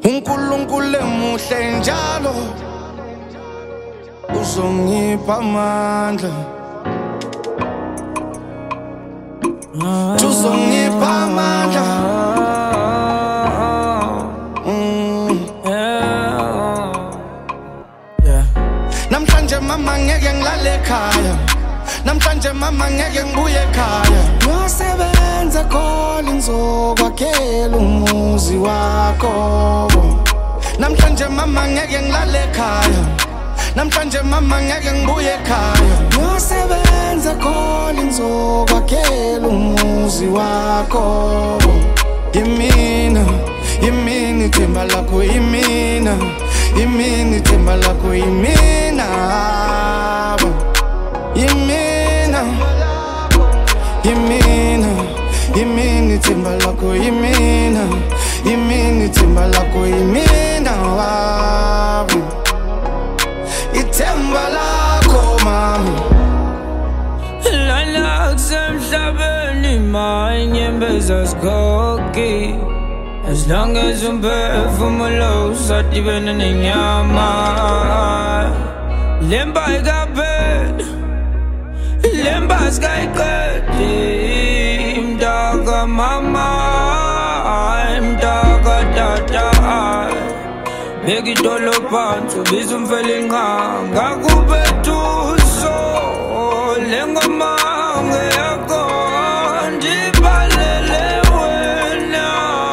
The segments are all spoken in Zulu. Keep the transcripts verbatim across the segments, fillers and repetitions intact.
uNkulunkulu emuhle njalo uzongipha amandla, uzongipha amandla. Namhlanje mama ngeke ngilale ekhaya, namhlanje mama ngeke ngibuye ekhaya. Ngiyosebenza khona ngizokwakhela umuzi wakho. Namhlanje mama ngeke ngilale ekhaya, namhlanje mama ngeke ngibuye ekhaya. Ngiyosebenza khona ngizokwakhela umuzi wakho. Yimina, yimina ithemba lakho, yimina, yimina ithemba lakho, yimina, yimina, yimina, yimina ithemba lakho, yimina, yimina ithemba lakho, yimina, ithemba lakho mama. Lana kusemhlabeni manyembeza sikhokhi, as long as umphefumulo usadibene nenyama. Lemba ikaphetha, lemba sikayiqedi, mdaka mama, mdaka tata. Beka idolo phansi ubiza umfelingqa ngakubethuso, lengoma ngeyakho ndibalele wena,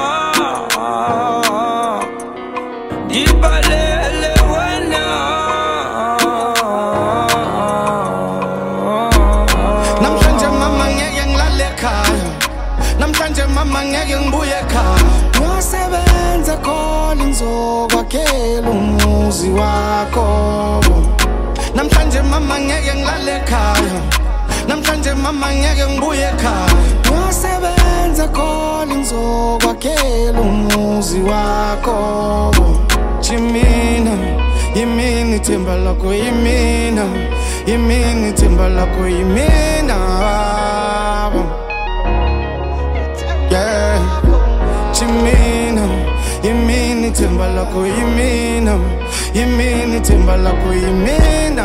ndibalele wena. Namhlanje mama ngeke ngilale ekhaya, namhlanje mama ngeke ngibuye ekhaya. Ngiyosebenza khona ngizokwakhela umuzi wakho. Namhlanje mama ngeke ngilale ekhaya, namhlanje mama ngeke ngibuye ekhaya. Ngiyosebenza khona ngizokwakhela umuzi wakho. Yimina, yimina ithemba lakho, yimina, yimina ithemba lakho, yimina. Yeah, yimina, yimina ithemba lakho, yimina, yimina ithemba lakho, yimina.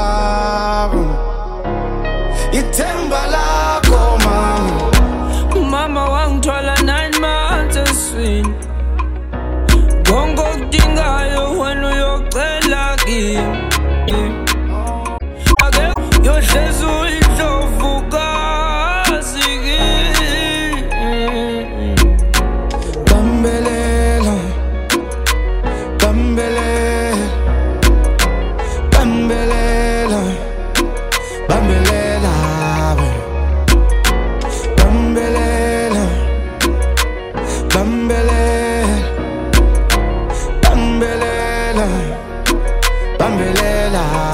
Ithemba lakho mama. Mama wangithwala nine months eswini, konke okudingayo wena uyocela kimi. Ake yohlezi uyindlovukazi kimi. Bambelela, bambelela, bambelela, bambelela, bambelela, bambelela, bambelela, bambelela.